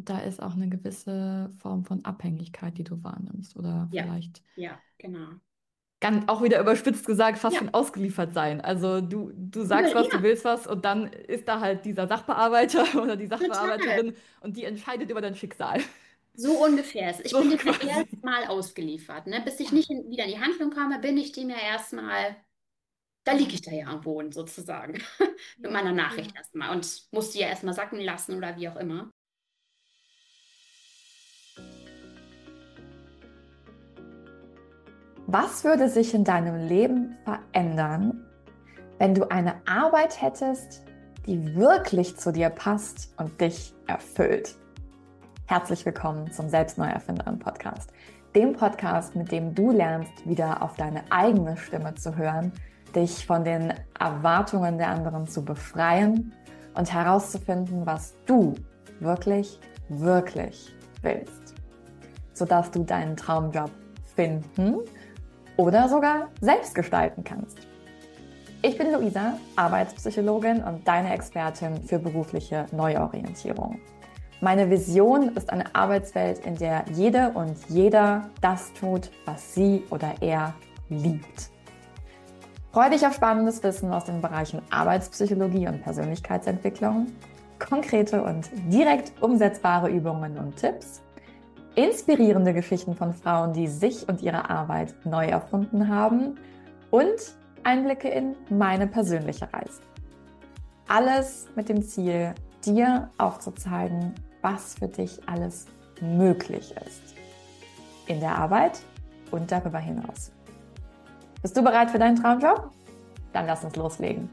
da ist auch eine gewisse Form von Abhängigkeit, die du wahrnimmst. Oder Ja, vielleicht ja, genau. ganz auch wieder überspitzt gesagt, fast Ja, schon ausgeliefert sein. Also du sagst was, du ja, willst was und dann ist da halt dieser Sachbearbeiter oder die total. Sachbearbeiterin und die entscheidet über dein Schicksal. So ungefähr. Ich So bin dem ja quasi. erstmal ausgeliefert, ne? Bis ich Ja. nicht wieder in die Handlung komme, bin ich dem ja erstmal, da liege ich da ja am Boden sozusagen. Mit Ja, meiner Nachricht ja. erstmal und musste ja erstmal sacken lassen oder wie auch immer. Was würde sich in deinem Leben verändern, wenn du eine Arbeit hättest, die wirklich zu dir passt und dich erfüllt? Herzlich willkommen zum Selbstneuerfinderin-Podcast, dem Podcast, mit dem du lernst, wieder auf deine eigene Stimme zu hören, dich von den Erwartungen der anderen zu befreien und herauszufinden, was du wirklich, wirklich willst, sodass du deinen Traumjob finden oder sogar selbst gestalten kannst. Ich bin Luisa, Arbeitspsychologin und deine Expertin für berufliche Neuorientierung. Meine Vision ist eine Arbeitswelt, in der jede und jeder das tut, was sie oder er liebt. Freue dich auf spannendes Wissen aus den Bereichen Arbeitspsychologie und Persönlichkeitsentwicklung, konkrete und direkt umsetzbare Übungen und Tipps, inspirierende Geschichten von Frauen, die sich und ihre Arbeit neu erfunden haben und Einblicke in meine persönliche Reise. Alles mit dem Ziel, dir aufzuzeigen, was für dich alles möglich ist. In der Arbeit und darüber hinaus. Bist du bereit für deinen Traumjob? Dann lass uns loslegen.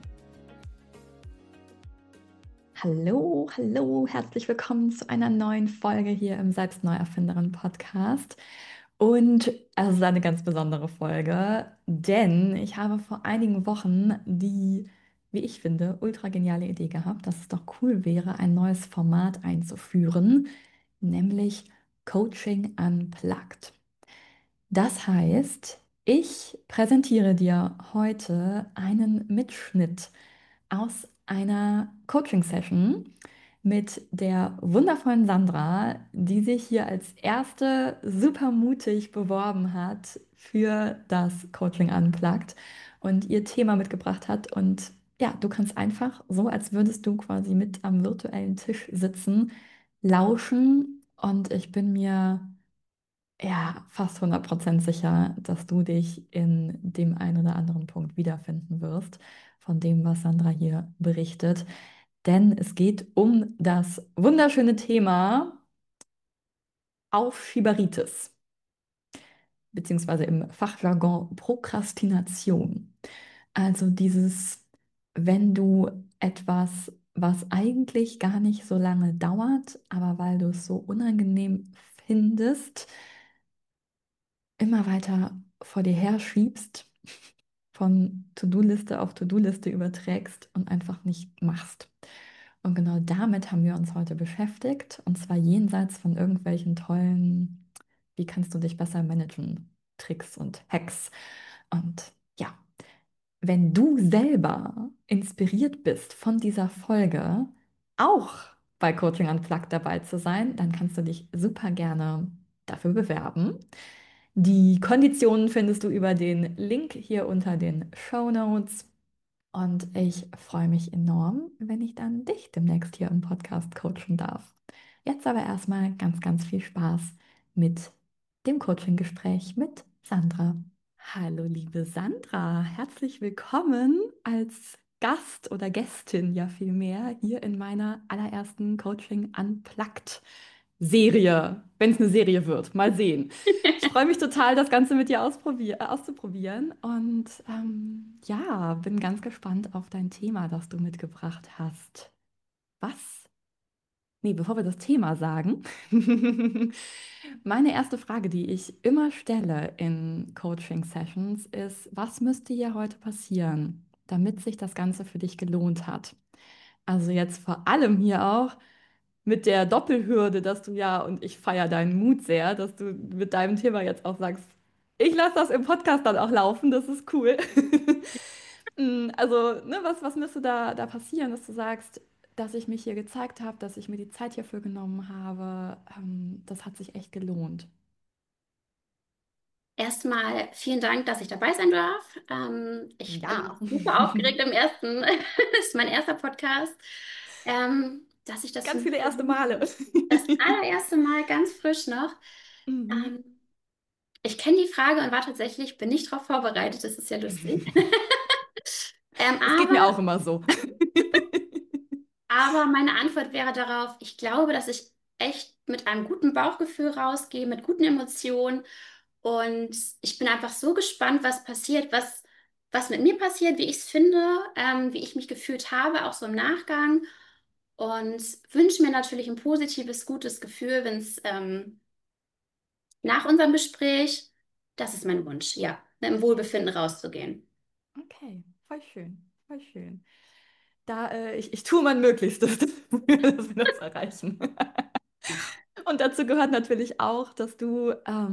Hallo, hallo, herzlich willkommen zu einer neuen Folge hier im Selbstneuerfinderin-Podcast. Und es ist eine ganz besondere Folge, denn ich habe vor einigen Wochen die, wie ich finde, ultra geniale Idee gehabt, dass es doch cool wäre, ein neues Format einzuführen, nämlich Coaching Unplugged. Das heißt, ich präsentiere dir heute einen Mitschnitt aus einer Coaching-Session mit der wundervollen Sandra, die sich hier als erste super mutig beworben hat für das Coaching Unplugged und ihr Thema mitgebracht hat. Und ja, du kannst einfach so, als würdest du quasi mit am virtuellen Tisch sitzen, lauschen. Und ich bin mir ja, fast 100% sicher, dass du dich in dem einen oder anderen Punkt wiederfinden wirst, von dem, was Sandra hier berichtet. Denn es geht um das wunderschöne Thema Aufschieberitis, beziehungsweise im Fachjargon Prokrastination. Also dieses, wenn du etwas, was eigentlich gar nicht so lange dauert, aber weil du es so unangenehm findest, immer weiter vor dir her schiebst, von To-Do-Liste auf To-Do-Liste überträgst und einfach nicht machst. Und genau damit haben wir uns heute beschäftigt, und zwar jenseits von irgendwelchen tollen, wie kannst du dich besser managen, Tricks und Hacks. Und ja, wenn du selber inspiriert bist von dieser Folge, auch bei Coaching Unplugged dabei zu sein, dann kannst du dich super gerne dafür bewerben. Die Konditionen findest du über den Link hier unter den Show Notes. Und ich freue mich enorm, wenn ich dann dich demnächst hier im Podcast coachen darf. Jetzt aber erstmal ganz, ganz viel Spaß mit dem Coaching-Gespräch mit Sandra. Hallo, liebe Sandra, herzlich willkommen als Gast oder Gästin ja vielmehr hier in meiner allerersten Coaching Unplugged Serie, wenn es eine Serie wird. Mal sehen. Ich freue mich total, das Ganze mit dir auszuprobieren und ja, bin ganz gespannt auf dein Thema, das du mitgebracht hast. Was? Nee, bevor wir das Thema sagen, meine erste Frage, die ich immer stelle in Coaching-Sessions, ist, was müsste hier heute passieren, damit sich das Ganze für dich gelohnt hat? Also jetzt vor allem hier auch mit der Doppelhürde, dass du ja, und ich feiere deinen Mut sehr, dass du mit deinem Thema jetzt auch sagst, ich lasse das im Podcast dann auch laufen, das ist cool. Also, ne, was müsste da passieren, dass du sagst, dass ich mich hier gezeigt habe, dass ich mir die Zeit hierfür genommen habe. Das hat sich echt gelohnt. Erstmal vielen Dank, dass ich dabei sein darf. Ich Ja. bin super aufgeregt im ersten, das ist mein erster Podcast, dass ich das für Ganz mich viele erste Male. persönlich das allererste Mal ganz frisch noch. Mhm. Ähm, Ich kenne die Frage und war tatsächlich, bin nicht darauf vorbereitet, das ist ja lustig. Ähm, Das geht mir aber, auch immer so. aber meine Antwort wäre darauf, ich glaube, dass ich echt mit einem guten Bauchgefühl rausgehe, mit guten Emotionen. Und ich bin einfach so gespannt, was passiert, was mit mir passiert, wie ich es finde, wie ich mich gefühlt habe, auch so im Nachgang. Und wünsche mir natürlich ein positives, gutes Gefühl, wenn es nach unserem Gespräch, das ist mein Wunsch, ja, im Wohlbefinden rauszugehen. Okay, voll schön, voll schön. Ich tue mein Möglichstes, dass wir das erreichen. Und dazu gehört natürlich auch, dass du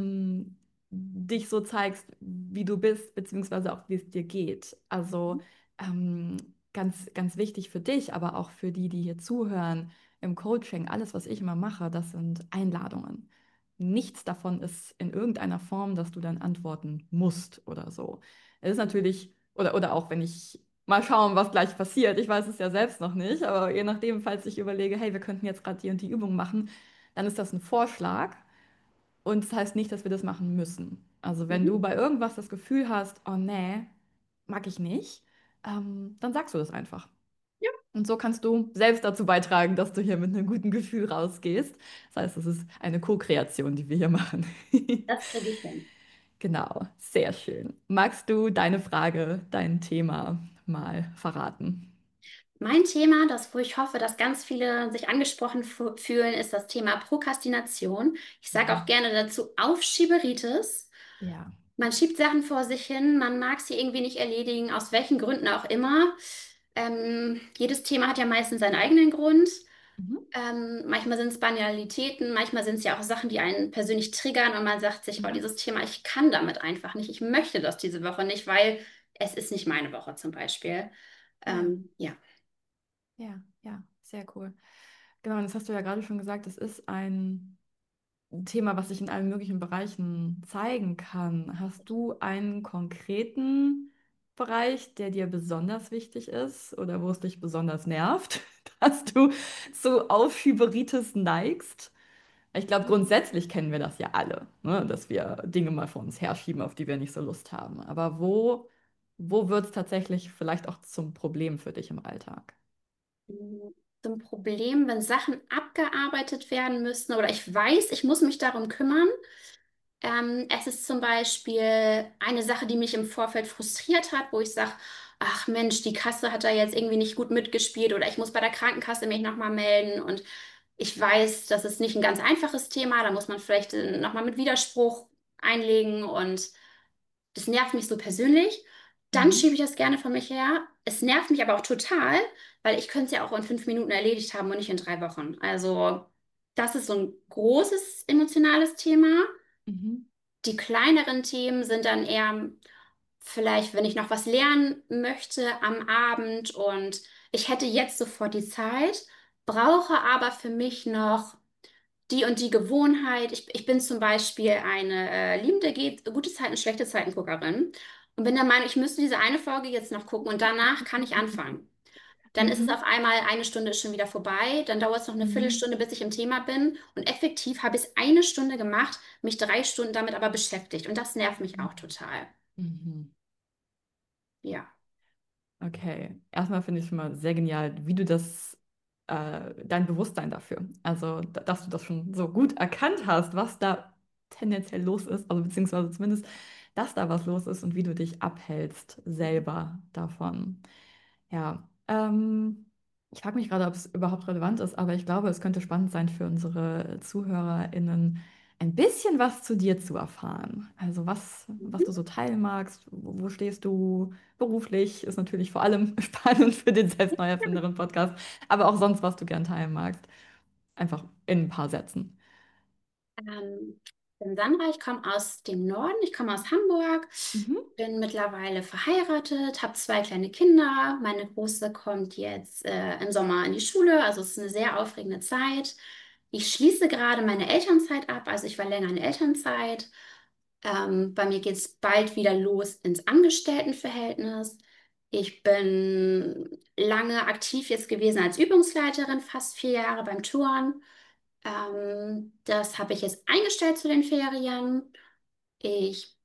dich so zeigst, wie du bist, beziehungsweise auch, wie es dir geht. Also ähm, ganz wichtig für dich, aber auch für die, die hier zuhören im Coaching. Alles, was ich immer mache, das sind Einladungen. Nichts davon ist in irgendeiner Form, dass du dann antworten musst oder so. Es ist natürlich, oder auch wenn ich mal schauen, was gleich passiert. Ich weiß es ja selbst noch nicht, aber je nachdem, falls ich überlege, hey, wir könnten jetzt gerade die und die Übung machen, dann ist das ein Vorschlag und das heißt nicht, dass wir das machen müssen. Also wenn du Mhm. bei irgendwas das Gefühl hast, oh nee, mag ich nicht, dann sagst du das einfach. Ja, Und so kannst du selbst dazu beitragen, dass du hier mit einem guten Gefühl rausgehst. Das heißt, es ist eine Co-Kreation, die wir hier machen. das kriege ich hin. Genau, sehr schön. Magst du deine Frage, dein Thema mal verraten? Mein Thema, das, wo ich hoffe, dass ganz viele sich angesprochen fühlen, ist das Thema Prokrastination. Ich sage auch Mhm. gerne dazu Aufschieberitis. Ja. Man schiebt Sachen vor sich hin, man mag sie irgendwie nicht erledigen, aus welchen Gründen auch immer. Jedes Thema hat ja meistens seinen eigenen Grund. Mhm. Manchmal sind es Banalitäten, manchmal sind es ja auch Sachen, die einen persönlich triggern und man sagt sich, oh, Mhm. dieses Thema, ich kann damit einfach nicht. Ich möchte das diese Woche nicht, weil es ist nicht meine Woche zum Beispiel. Ja. Ja. Ja, ja, sehr cool. Genau, und das hast du ja gerade schon gesagt, es ist ein Thema, was sich in allen möglichen Bereichen zeigen kann. Hast du einen konkreten Bereich, der dir besonders wichtig ist oder wo es dich besonders nervt, dass du zu Aufschieberitis neigst? Ich glaube, grundsätzlich kennen wir das ja alle, ne? Dass wir Dinge mal vor uns herschieben, auf die wir nicht so Lust haben. Aber wo wird es tatsächlich vielleicht auch zum Problem für dich im Alltag? Zum Problem, wenn Sachen abgearbeitet werden müssen oder ich weiß, ich muss mich darum kümmern. Es ist zum Beispiel eine Sache, die mich im Vorfeld frustriert hat, wo ich sage, ach Mensch, die Kasse hat da jetzt irgendwie nicht gut mitgespielt oder ich muss bei der Krankenkasse mich nochmal melden und ich weiß, das ist nicht ein ganz einfaches Thema, da muss man vielleicht nochmal mit Widerspruch einlegen und das nervt mich so persönlich. Dann Mhm. schiebe ich das gerne von mich her. Es nervt mich aber auch total, weil ich könnte es ja auch in 5 Minuten erledigt haben und nicht in 3 Wochen. Also das ist so ein großes emotionales Thema. Mhm. Die kleineren Themen sind dann eher vielleicht, wenn ich noch was lernen möchte am Abend und ich hätte jetzt sofort die Zeit, brauche aber für mich noch die und die Gewohnheit. Ich bin zum Beispiel eine liebende gute Zeiten, schlechte Zeiten Guckerin und bin der Meinung, ich müsste diese eine Folge jetzt noch gucken und danach kann ich anfangen. Dann ist es Mhm. auf einmal eine Stunde ist schon wieder vorbei, dann dauert es noch eine Mhm. Viertelstunde, bis ich im Thema bin und effektiv habe ich es eine Stunde gemacht, mich 3 Stunden damit aber beschäftigt und das nervt mich auch total. Mhm. Ja. Okay, erstmal finde ich schon mal sehr genial, wie du dein Bewusstsein dafür, also dass du das schon so gut erkannt hast, was da tendenziell los ist, also beziehungsweise zumindest, dass da was los ist und wie du dich abhältst selber davon. Ja, ich frage mich gerade, ob es überhaupt relevant ist, aber ich glaube, es könnte spannend sein für unsere ZuhörerInnen, ein bisschen was zu dir zu erfahren. Also was du Mhm. so teilen magst, wo stehst du beruflich, ist natürlich vor allem spannend für den Selbstneuerfinderin-Podcast, aber auch sonst, was du gern teilen magst. Einfach in ein paar Sätzen. Ähm, Ich bin Sandra, ich komme aus dem Norden, ich komme aus Hamburg, Mhm. bin mittlerweile verheiratet, habe 2 kleine Kinder. Meine Große kommt jetzt im Sommer in die Schule, also es ist eine sehr aufregende Zeit. Ich schließe gerade meine Elternzeit ab, also ich war länger in Elternzeit. Bei mir geht es bald wieder los ins Angestelltenverhältnis. Ich bin lange aktiv jetzt gewesen als Übungsleiterin, fast 4 Jahre beim Touren. Das habe ich jetzt eingestellt zu den Ferien. Ich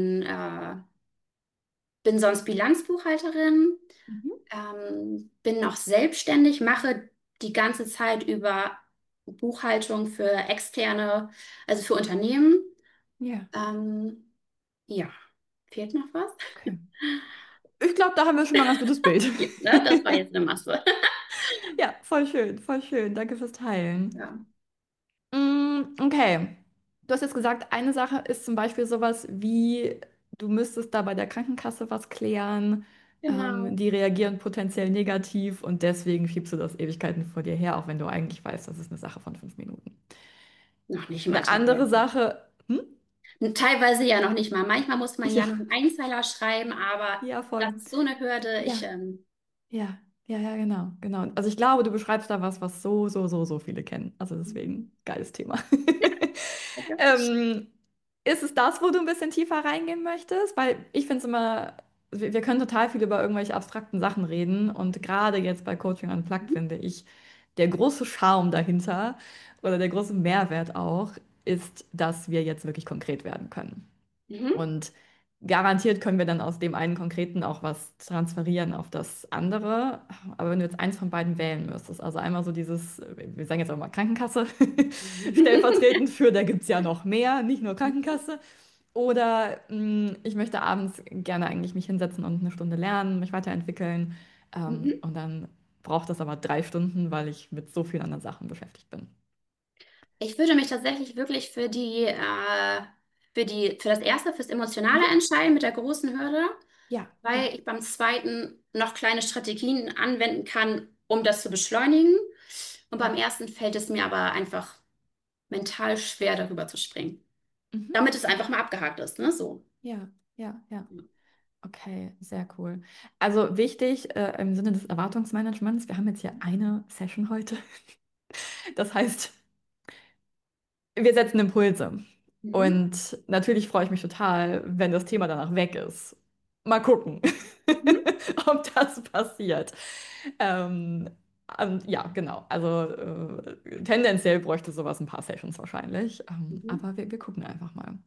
bin sonst Bilanzbuchhalterin, Mhm. bin noch selbstständig, mache die ganze Zeit über Buchhaltung für externe, also für Unternehmen. Ja, Ähm, ja, fehlt noch was? okay. Ich glaube, da haben wir schon mal ein ganz gutes Bild. Ja, ne, das war jetzt eine Masse. Ja, voll schön, voll schön. Danke fürs Teilen. Ja, Okay. Du hast jetzt gesagt, eine Sache ist zum Beispiel sowas wie, du müsstest da bei der Krankenkasse was klären. genau. Die reagieren potenziell negativ und deswegen schiebst du das Ewigkeiten vor dir her, auch wenn du eigentlich weißt, das ist eine Sache von 5 Minuten. Noch nicht mal Eine andere teilweise. Sache, Teilweise ja noch nicht mal. Manchmal muss man ja ja, noch einen Einzeiler schreiben, aber ja, das voll. ist so eine Hürde. Ja, ja, ja, ja, genau, genau. Also ich glaube, du beschreibst da was, was so, so, so, so viele kennen. Also deswegen, geiles Thema. Danke. Ähm, ist es das, wo du ein bisschen tiefer reingehen möchtest? Weil ich finde es immer, wir können total viel über irgendwelche abstrakten Sachen reden und gerade jetzt bei Coaching Unplugged finde ich, der große Charme dahinter oder der große Mehrwert auch ist, dass wir jetzt wirklich konkret werden können. Mhm. Und garantiert können wir dann aus dem einen Konkreten auch was transferieren auf das andere. Aber wenn du jetzt eins von beiden wählen müsstest, also einmal so dieses, wir sagen jetzt auch mal Krankenkasse, stellvertretend für, da gibt es ja noch mehr, nicht nur Krankenkasse. Oder ich möchte abends gerne eigentlich mich hinsetzen und eine Stunde lernen, mich weiterentwickeln. Mhm. Und dann braucht das aber 3 Stunden, weil ich mit so vielen anderen Sachen beschäftigt bin. Ich würde mich tatsächlich wirklich für das erste, fürs Emotionale Mhm. entscheiden mit der großen Hürde, Ja, ja. weil ich beim zweiten noch kleine Strategien anwenden kann, um das zu beschleunigen. Und beim Ja. ersten fällt es mir aber einfach mental schwer, darüber zu springen. Mhm. Damit es einfach mal abgehakt ist, ne? So. Ja, ja, ja. Okay, sehr cool. Also wichtig im Sinne des Erwartungsmanagements, wir haben jetzt hier eine Session heute. Das heißt, wir setzen Impulse. Mhm. Und natürlich freue ich mich total, wenn das Thema danach weg ist. Mal gucken, Mhm. ob das passiert. Ähm, ja, genau. Also tendenziell bräuchte sowas ein paar Sessions wahrscheinlich. Mhm. Aber wir gucken einfach mal.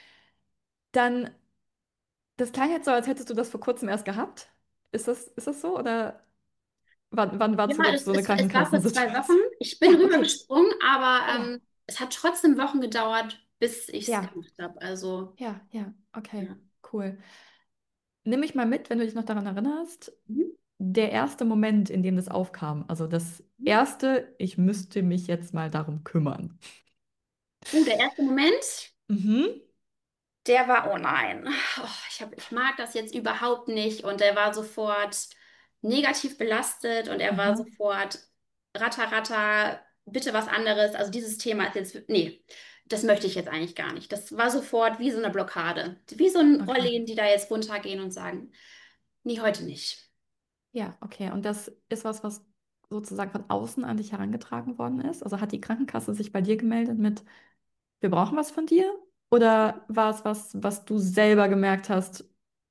Dann, das klang jetzt so, als hättest du das vor kurzem erst gehabt. Ist das so? Oder wann war Ja, zuletzt so eine es war vor 2 Wochen. Krankenkassensituation? Ich bin Ja, okay. rübergesprungen, aber Ja, es hat trotzdem Wochen gedauert, bis ich es ja, gemacht habe. Also, ja, ja, okay, ja. cool. Nimm mich mal mit, wenn du dich noch daran erinnerst. Mhm. Der erste Moment, in dem das aufkam, also das erste, ich müsste mich jetzt mal darum kümmern. Der erste Moment. Mhm. Der war, oh nein, ich mag das jetzt überhaupt nicht. Und der war sofort negativ belastet und er war Aha, sofort ratter, ratter, bitte was anderes. Also dieses Thema ist jetzt, nee, das möchte ich jetzt eigentlich gar nicht. Das war sofort wie so eine Blockade. Wie so ein okay. Rollen, die da jetzt runtergehen und sagen, nee, heute nicht. Ja, okay. Und das ist was, was sozusagen von außen an dich herangetragen worden ist? Also hat die Krankenkasse sich bei dir gemeldet mit, wir brauchen was von dir? Oder war es was, was du selber gemerkt hast,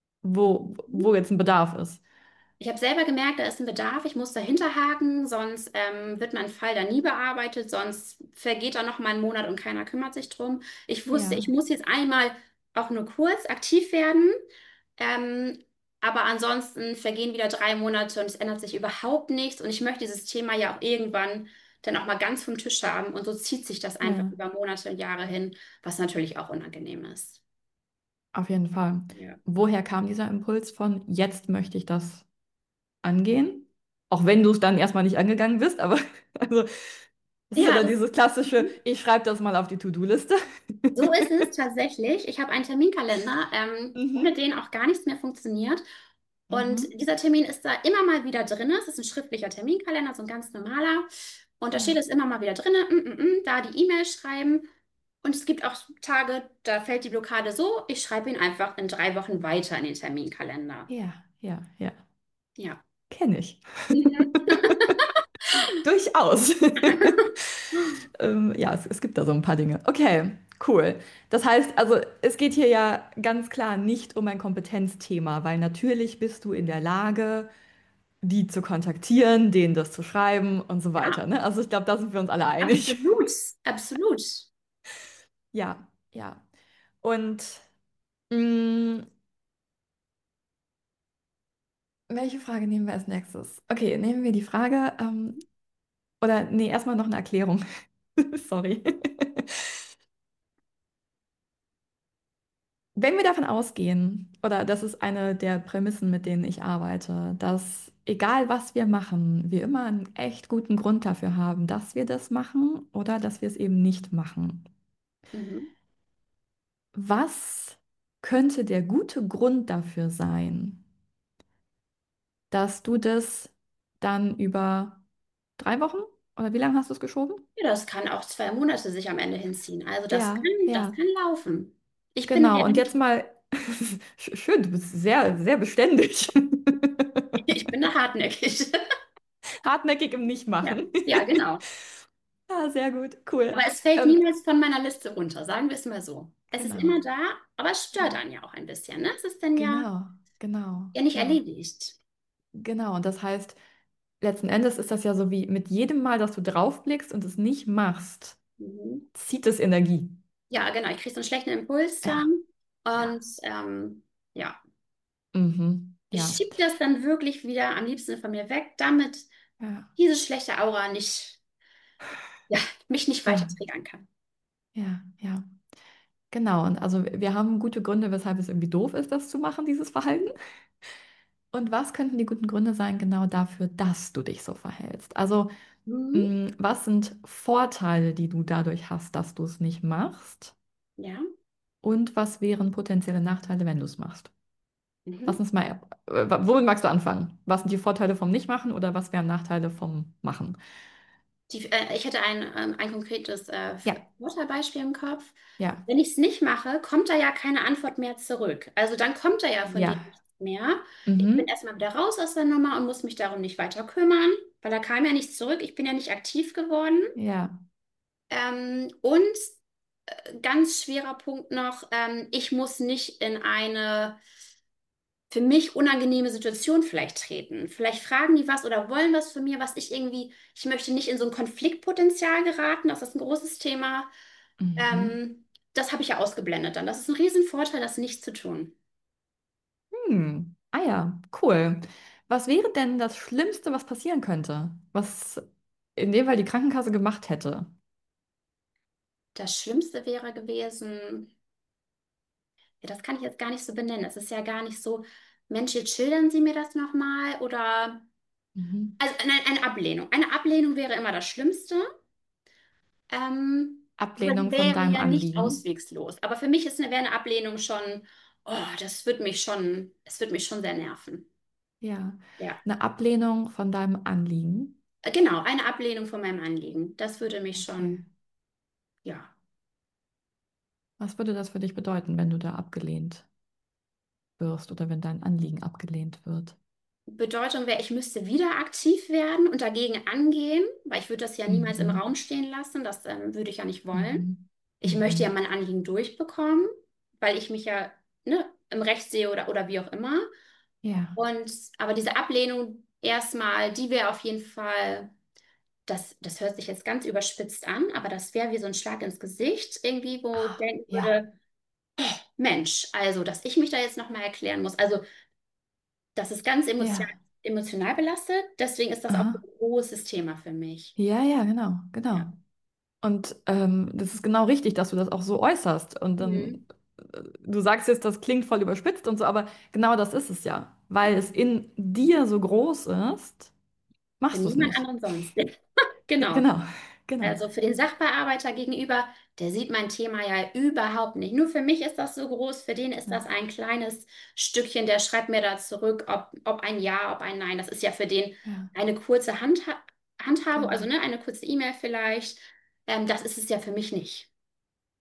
wo jetzt ein Bedarf ist? Ich habe selber gemerkt, da ist ein Bedarf, ich muss dahinter haken, sonst wird mein Fall da nie bearbeitet, sonst vergeht da noch mal ein Monat und keiner kümmert sich drum. Ich wusste, ich Ja, muss jetzt einmal auch nur kurz aktiv werden, ähm, aber ansonsten vergehen wieder 3 Monate und es ändert sich überhaupt nichts und ich möchte dieses Thema ja auch irgendwann dann auch mal ganz vom Tisch haben und so zieht sich das einfach ja, über Monate und Jahre hin, was natürlich auch unangenehm ist. auf jeden Fall. Ja. Woher kam dieser Impuls von, jetzt möchte ich das angehen? Auch wenn du es dann erstmal nicht angegangen bist, aber also, es ist ja Ja, dann dieses klassische, ich schreibe das mal auf die To-Do-Liste. so ist es tatsächlich. Ich habe einen Terminkalender, ohne Mhm. den auch gar nichts mehr funktioniert. Und Mhm. dieser Termin ist da immer mal wieder drin. Es ist ein schriftlicher Terminkalender, so ein ganz normaler. Und da steht Ja, es immer mal wieder drin, da die E-Mail schreiben. Und es gibt auch Tage, da fällt die Blockade so, ich schreibe ihn einfach in 3 Wochen weiter in den Terminkalender. Ja, ja, ja. Ja. Kenne ich. Mhm. Durchaus. Ja, es gibt da so ein paar Dinge. Okay, cool. Das heißt, also es geht hier ja ganz klar nicht um ein Kompetenzthema, weil natürlich bist du in der Lage, die zu kontaktieren, denen das zu schreiben und so Ja, weiter, ne? Also ich glaube, da sind wir uns alle einig. absolut, absolut. Ja, ja. Und mh, welche Frage nehmen wir als nächstes? Okay, nehmen wir die Frage, oder nee, erstmal noch eine Erklärung. Sorry. Wenn wir davon ausgehen, oder das ist eine der Prämissen, mit denen ich arbeite, dass egal was wir machen, wir immer einen echt guten Grund dafür haben, dass wir das machen oder dass wir es eben nicht machen. Mhm. Was könnte der gute Grund dafür sein, dass du das dann über 3 Wochen oder wie lange hast du es geschoben? Ja, das kann auch 2 Monate sich am Ende hinziehen. Also Ja, das ja, kann laufen. Ich bin genau. ja Und jetzt nicht, mal, schön, du bist sehr, sehr beständig. ich bin da hartnäckig. Hartnäckig im Ja, Nichtmachen. ja, genau. Ah, sehr gut, cool. Aber es fällt Ähm, niemals von meiner Liste runter, sagen wir es mal so. Es ist immer genau, da, aber es stört ja, einen ja auch ein bisschen, ne? Es ist dann genau, genau, ja nicht ja, erledigt. genau. Und das heißt, letzten Endes ist das ja so wie mit jedem Mal, dass du draufblickst und es nicht machst, Mhm. zieht es Energie. Ja, genau. Ich kriege so einen schlechten Impuls Ja, dann. ja, Und ja, ich ja, schiebe das dann wirklich wieder am liebsten von mir weg, damit ja, diese schlechte Aura nicht, ja, mich nicht weiter ja, triggern kann. ja, ja. Genau. Und also wir haben gute Gründe, weshalb es irgendwie doof ist, das zu machen, dieses Verhalten. Und was könnten die guten Gründe sein, genau dafür, dass du dich so verhältst? Also, Mhm. was sind Vorteile, die du dadurch hast, dass du es nicht machst? Ja. Und was wären potenzielle Nachteile, wenn du es machst? Lass Mhm. uns mal, womit magst du anfangen? Was sind die Vorteile vom Nichtmachen oder was wären Nachteile vom Machen? Ich hätte ein konkretes Ja, Vorteilbeispiel im Kopf. ja, Wenn ich es nicht mache, kommt da ja keine Antwort mehr zurück. Also dann kommt da ja von dir ja. nichts mehr. Ich bin Mhm. erstmal wieder raus aus der Nummer und muss mich darum nicht weiter kümmern, weil da kam ja nichts zurück. Ich bin ja nicht aktiv geworden. Ja. Und ganz schwerer Punkt noch, ich muss nicht in eine für mich unangenehme Situation vielleicht treten. Vielleicht fragen die was oder wollen was von mir, was ich irgendwie, ich möchte nicht in so ein Konfliktpotenzial geraten, das ist ein großes Thema. Mhm. Das habe ich ja ausgeblendet dann. Das ist ein Riesenvorteil, das nicht zu tun. Ah ja, cool. Was wäre denn das Schlimmste, was passieren könnte? Was in dem Fall die Krankenkasse gemacht hätte? Das Schlimmste wäre gewesen, ja, das kann ich jetzt gar nicht so benennen. Es ist ja gar nicht so, Mensch, jetzt schildern Sie mir das nochmal oder, Mhm. also eine Ablehnung. Eine Ablehnung wäre immer das Schlimmste. Aber die Ablehnung von wäre deinem ja nicht Anliegen. auswegslos. Aber für mich wäre eine Ablehnung schon, oh, es wird mich schon sehr nerven. Ja. Ja, Eine Ablehnung von deinem Anliegen. genau, eine Ablehnung von meinem Anliegen. Das würde mich Okay. schon, ja. Was würde das für dich bedeuten, wenn du da abgelehnt wirst oder wenn dein Anliegen abgelehnt wird? Bedeutung wäre, ich müsste wieder aktiv werden und dagegen angehen, weil ich würde das ja niemals im Mhm. Raum stehen lassen. Das würde ich ja nicht wollen. Mhm. Ich möchte ja Mhm. mein Anliegen durchbekommen, weil ich mich ja, ne, im Recht sehe oder wie auch immer. Ja. Aber diese Ablehnung erstmal, die wäre auf jeden Fall, das hört sich jetzt ganz überspitzt an, aber das wäre wie so ein Schlag ins Gesicht, irgendwie, wo ich denken Ja. würde, Mensch, also, dass ich mich da jetzt nochmal erklären muss. Also, das ist ganz Ja. emotional belastet, deswegen ist das auch ein Aha. großes Thema für mich. Ja, ja, genau, Ja. genau. Und das ist genau richtig, dass du das auch so äußerst. Und Mhm. dann, du sagst jetzt, das klingt voll überspitzt und so, aber genau das ist es ja. Weil es in dir so groß ist, Für machst du es niemand nicht. anderen sonst. Genau. Genau, genau. Also für den Sachbearbeiter gegenüber, der sieht mein Thema ja überhaupt nicht. Nur für mich ist das so groß, für den ist das Ja, ein kleines Stückchen, der schreibt mir da zurück, ob ein Ja, ob ein Nein. Das ist ja für den ja, eine kurze Handhabung, also genau. ne, eine kurze E-Mail vielleicht. Das ist es ja für mich nicht.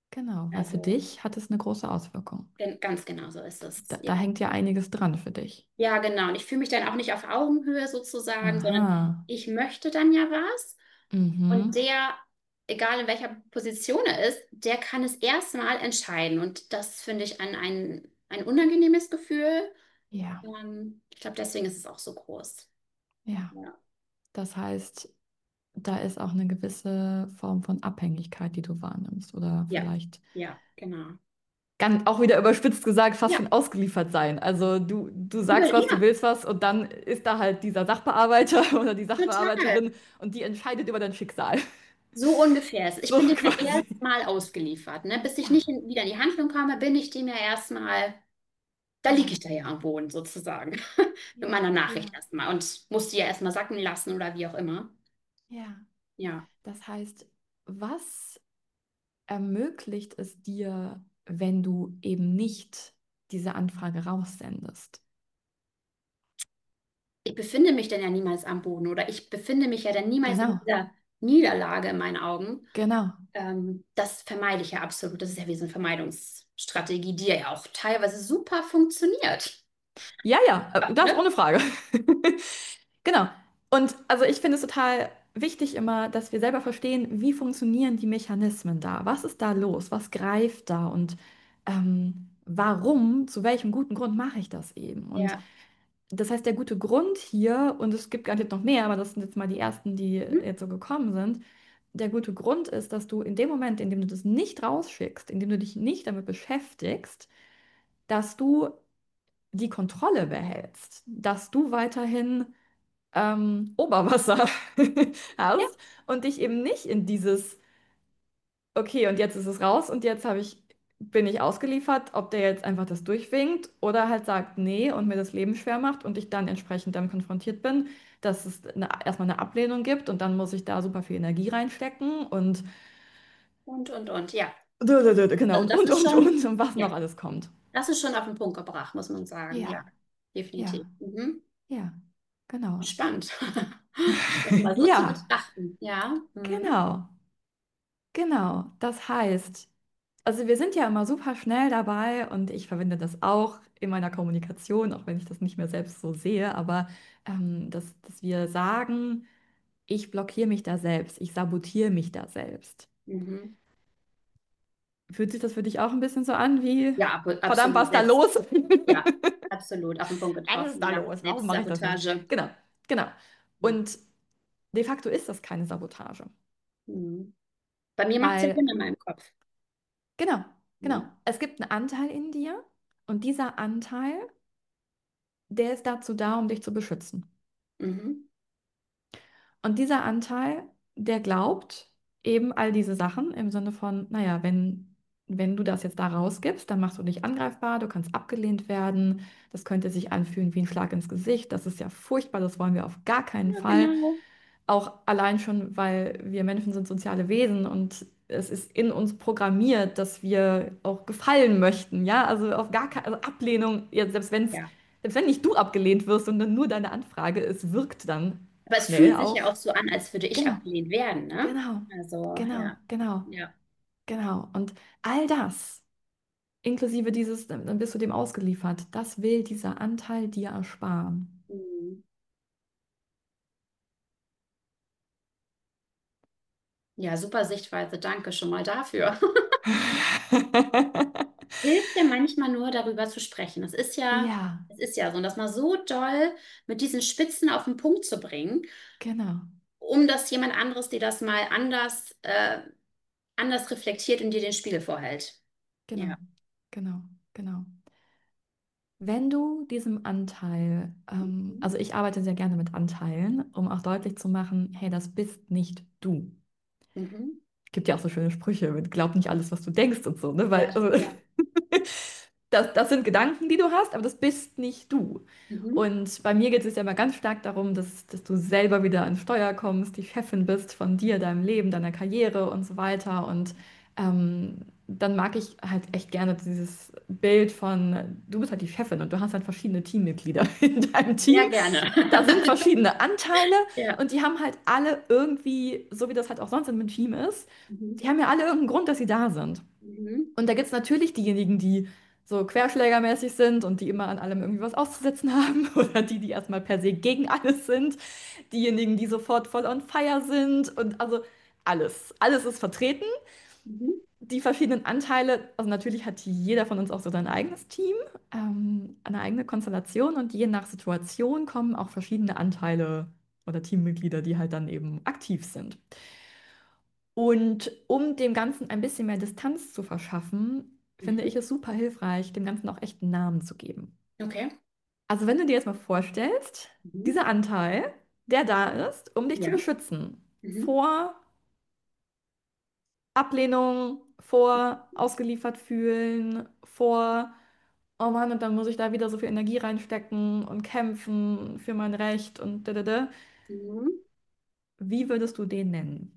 Genau, weil für Also dich hat es eine große Auswirkung. ganz genau so ist es. Da Ja. hängt ja einiges dran für dich. Ja, genau. Und ich fühle mich dann auch nicht auf Augenhöhe sozusagen, sondern Aha. ich möchte dann ja was. Und Mhm. der, egal in welcher Position er ist, der kann es erstmal entscheiden. Und das finde ich ein unangenehmes Gefühl. Ja, Ich glaube, deswegen ist es auch so groß. ja. Ja, Das heißt, da ist auch eine gewisse Form von Abhängigkeit, die du wahrnimmst. Oder ja, vielleicht ja, genau. ganz auch wieder überspitzt gesagt, fast Ja, schon ausgeliefert sein. Also du sagst was, du ja, willst was und dann ist da halt dieser Sachbearbeiter oder die total. Sachbearbeiterin und die entscheidet über dein Schicksal. So ungefähr ist es. Ich So bin dem ja quasi. erstmal ausgeliefert. Ne? Bis ich Ja, nicht wieder in die Handlung komme, bin ich dem ja erstmal, da liege ja, ich da ja am Boden sozusagen. Mit ja, meiner Nachricht ja, erstmal und muss die ja erstmal sacken lassen oder wie auch immer. ja. Ja. Das heißt, was ermöglicht es dir, wenn du eben nicht diese Anfrage raussendest? Ich befinde mich dann ja niemals am Boden oder ich befinde mich ja dann niemals in Genau, dieser Niederlage in meinen Augen. genau. Das vermeide ich ja absolut. Das ist ja wie so eine Vermeidungsstrategie, die ja auch teilweise super funktioniert. Ja, ja, Ja, das ne? ohne Frage. Genau. Und also ich finde es total wichtig immer, dass wir selber verstehen, wie funktionieren die Mechanismen da? Was ist da los? Was greift da? Und warum, zu welchem guten Grund mache ich das eben? Und Ja. das heißt, der gute Grund hier, und es gibt garantiert noch mehr, aber das sind jetzt mal die ersten, die Hm? jetzt so gekommen sind. Der gute Grund ist, dass du in dem Moment, in dem du das nicht rausschickst, in dem du dich nicht damit beschäftigst, dass du die Kontrolle behältst, dass du weiterhin Oberwasser Ja. hast und dich eben nicht in dieses, okay, und jetzt ist es raus und bin ich ausgeliefert, ob der jetzt einfach das durchwinkt oder halt sagt, nee und mir das Leben schwer macht und ich dann entsprechend damit konfrontiert bin, dass es erstmal eine Ablehnung gibt und dann muss ich da super viel Energie reinstecken und Und. Ja. genau Also das ist und was ja, noch alles kommt. das ist schon auf den Punkt gebracht, muss man sagen. Ja, Ja, definitiv. ja, ja, genau. Spannend. Das mal so zu Ja, betrachten. Ja. genau. Genau, das heißt, also wir sind ja immer super schnell dabei und ich verwende das auch in meiner Kommunikation, auch wenn ich das nicht mehr selbst so sehe, aber dass wir sagen, ich blockiere mich da selbst, ich sabotiere mich da selbst. Mhm. Fühlt sich das für dich auch ein bisschen so an wie, Ja, verdammt, absolut. was ist da los? Ja, absolut. Auf den Punkt Was ist getroffen. da Ja, los? Warum mache ich das nicht? Selbstsabotage. Genau, genau. Ja. Und de facto ist das keine Sabotage, Mhm. Bei mir macht es ja weil, Sinn in meinem Kopf. genau, genau, Mhm. es gibt einen Anteil in dir und dieser Anteil, der ist dazu da, um dich zu beschützen. Mhm. Und dieser Anteil, der glaubt eben all diese Sachen im Sinne von, naja, wenn du das jetzt da rausgibst, dann machst du dich angreifbar, du kannst abgelehnt werden, das könnte sich anfühlen wie ein Schlag ins Gesicht, das ist ja furchtbar, das wollen wir auf gar keinen Ja, Fall. genau. Auch allein schon, weil wir Menschen sind soziale Wesen und es ist in uns programmiert, dass wir auch gefallen möchten, ja, also auf gar keine, also Ablehnung, ja, Ja. selbst wenn nicht du abgelehnt wirst, sondern nur deine Anfrage, es wirkt dann Aber es schnell fühlt sich ja auch auf. so an, als würde ich Genau, abgelehnt werden, ne? genau, Also, genau, ja. genau, Ja. genau. Und all das, inklusive dieses, dann bist du dem ausgeliefert, das will dieser Anteil dir ersparen. Mhm. Ja, super Sichtweise. Danke schon mal dafür. Hilft ja manchmal nur darüber zu sprechen. Ja, Es ist ja so, und das mal so doll mit diesen Spitzen auf den Punkt zu bringen, genau, um dass jemand anderes dir das mal anders reflektiert und dir den Spiegel vorhält. genau, Ja. genau, genau. Wenn du diesem Anteil, Mhm. also ich arbeite sehr gerne mit Anteilen, um auch deutlich zu machen, hey, das bist nicht du. Mhm. Gibt ja auch so schöne Sprüche mit glaub nicht alles, was du denkst und so, ne? Ja, Weil also, ja. das sind Gedanken, die du hast, aber das bist nicht du. Mhm. Und bei mir geht es ja immer ganz stark darum, dass du selber wieder ans Steuer kommst, die Chefin bist von dir, deinem Leben, deiner Karriere und so weiter. Und dann mag ich halt echt gerne dieses Bild von, du bist halt die Chefin und du hast halt verschiedene Teammitglieder in deinem Team. Sehr gerne. Da sind verschiedene Anteile Ja. und die haben halt alle irgendwie, so wie das halt auch sonst in einem Team ist, Mhm. die haben ja alle irgendeinen Grund, dass sie da sind. Mhm. Und da gibt es natürlich diejenigen, die so querschlägermäßig sind und die immer an allem irgendwie was auszusetzen haben oder die, die erstmal per se gegen alles sind. Diejenigen, die sofort voll on fire sind und also alles. Alles ist vertreten. Mhm. Die verschiedenen Anteile, also natürlich hat jeder von uns auch so sein eigenes Team, eine eigene Konstellation und je nach Situation kommen auch verschiedene Anteile oder Teammitglieder, die halt dann eben aktiv sind. Und um dem Ganzen ein bisschen mehr Distanz zu verschaffen, finde Mhm. ich es super hilfreich, dem Ganzen auch echt einen Namen zu geben. Okay. Also wenn du dir jetzt mal vorstellst, Mhm. dieser Anteil, der da ist, um dich zu Ja. beschützen Mhm. vor Ablehnung, vor ausgeliefert fühlen, vor, oh Mann, und dann muss ich da wieder so viel Energie reinstecken und kämpfen für mein Recht und da, da, da. Mhm. Wie würdest du den nennen?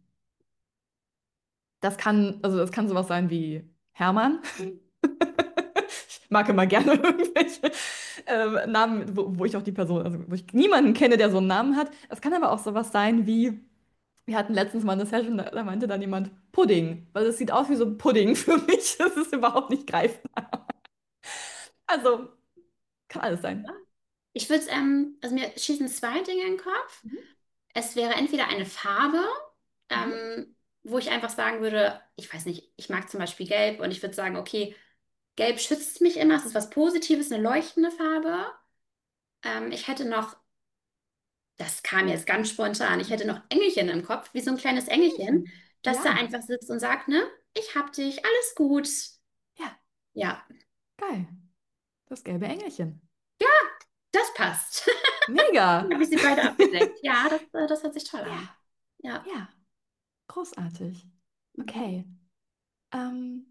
Das kann sowas sein wie Hermann. Ich mag immer gerne irgendwelche Namen, wo ich auch die Person, also wo ich niemanden kenne, der so einen Namen hat. Es kann aber auch sowas sein wie, wir hatten letztens mal eine Session, da meinte dann jemand Pudding, weil es sieht aus wie so ein Pudding für mich. Das ist überhaupt nicht greifbar. Also, kann alles sein. Ja. Ich würde, also mir schießen zwei Dinge in den Kopf. Mhm. Es wäre entweder eine Farbe, Mhm. wo ich einfach sagen würde, ich weiß nicht, ich mag zum Beispiel Gelb und ich würde sagen, okay, Gelb schützt mich immer, es ist was Positives, eine leuchtende Farbe. Ich hätte noch, das kam jetzt ganz spontan, ich hätte noch Engelchen im Kopf, wie so ein kleines Engelchen, Engelchen. das da Ja, einfach sitzt und sagt, ne, ich hab dich, alles gut. ja, Ja, geil. Das gelbe Engelchen. das passt. Mega. Habe ich sie beide abgedeckt. Ja, das hört sich toll Ja, an. Ja. ja, großartig. Mhm. Okay. Ähm,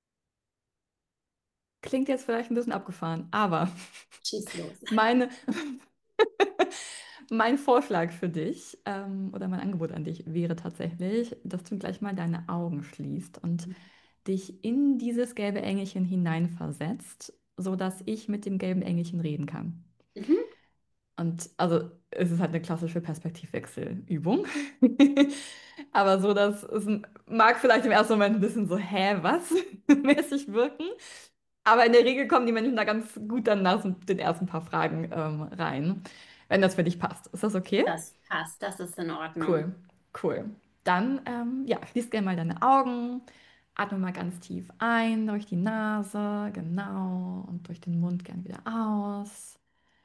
klingt jetzt vielleicht ein bisschen abgefahren, aber Schieß los. meine, mein Vorschlag für dich oder mein Angebot an dich wäre tatsächlich, dass du gleich mal deine Augen schließt und dich in dieses gelbe Engelchen hineinversetzt, sodass ich mit dem gelben Engelchen reden kann. Mhm. Und also es ist halt eine klassische Perspektivwechselübung. Aber so, dass es mag vielleicht im ersten Moment ein bisschen so, hä, was? mäßig wirken. Aber in der Regel kommen die Menschen da ganz gut dann nach den ersten paar Fragen rein, wenn das für dich passt. Ist das okay? Das passt, das ist in Ordnung. Cool, cool. Dann, ja, schließ gerne mal deine Augen, atme mal ganz tief ein durch die Nase, genau, und durch den Mund gern wieder aus.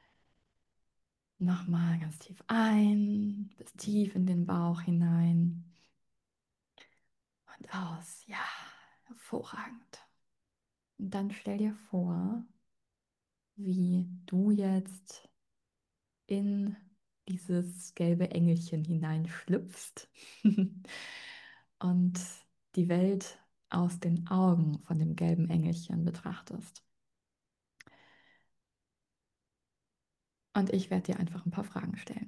Nochmal ganz tief ein, bis tief in den Bauch hinein und aus. Ja, hervorragend. Und dann stell dir vor, wie du jetzt in dieses gelbe Engelchen hineinschlüpfst und die Welt aus den Augen von dem gelben Engelchen betrachtest. Und ich werde dir einfach ein paar Fragen stellen.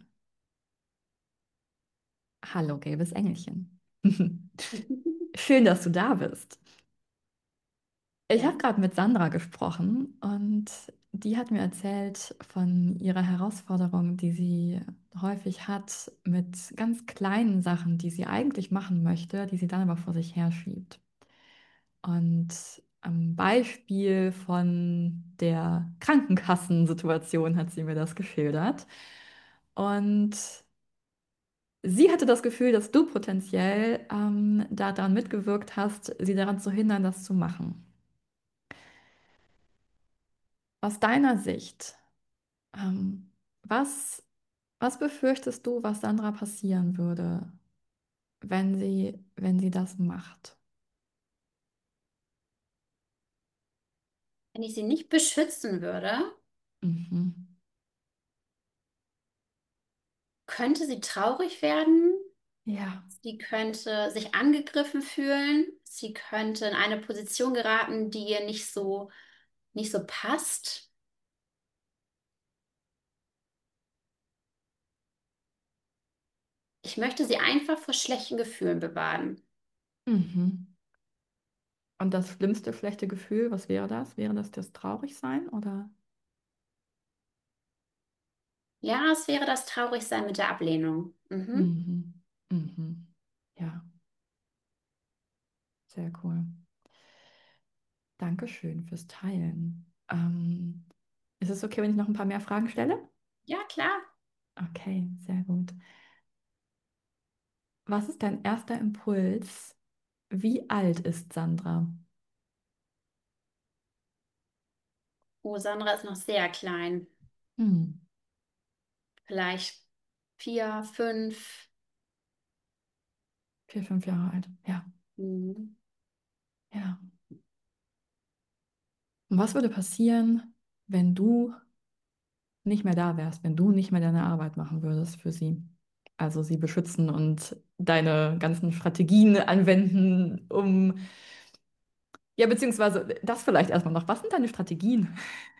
Hallo, gelbes Engelchen. Schön, dass du da bist. Ich Ja. habe gerade mit Sandra gesprochen und die hat mir erzählt von ihrer Herausforderung, die sie häufig hat mit ganz kleinen Sachen, die sie eigentlich machen möchte, die sie dann aber vor sich herschiebt. Und am Beispiel von der Krankenkassensituation hat sie mir das geschildert. Und sie hatte das Gefühl, dass du potenziell daran mitgewirkt hast, sie daran zu hindern, das zu machen. Aus deiner Sicht, ähm, was, was befürchtest du, was Sandra passieren würde, wenn sie das macht? Wenn ich sie nicht beschützen würde, Mhm. könnte sie traurig werden. Ja. Sie könnte sich angegriffen fühlen. Sie könnte in eine Position geraten, die ihr nicht so passt. Ich möchte sie einfach vor schlechten Gefühlen bewahren. Mhm. Und das schlimmste schlechte Gefühl, was wäre das? Wäre das Traurigsein oder? Ja, es wäre das Traurigsein mit der Ablehnung. Mhm. Mhm. Mhm. Ja, sehr cool. Dankeschön fürs Teilen. Ist es okay, wenn ich noch ein paar mehr Fragen stelle? Ja, klar. Okay, sehr gut. Was ist dein erster Impuls? Wie alt ist Sandra? Oh, Sandra ist noch sehr klein. Hm, Vielleicht 4, 5. 4, 5 Jahre alt. Ja, Mhm. ja. Und was würde passieren, wenn du nicht mehr da wärst, wenn du nicht mehr deine Arbeit machen würdest für sie? Also sie beschützen und deine ganzen Strategien anwenden, um, ja, beziehungsweise das vielleicht erstmal noch. Was sind deine Strategien,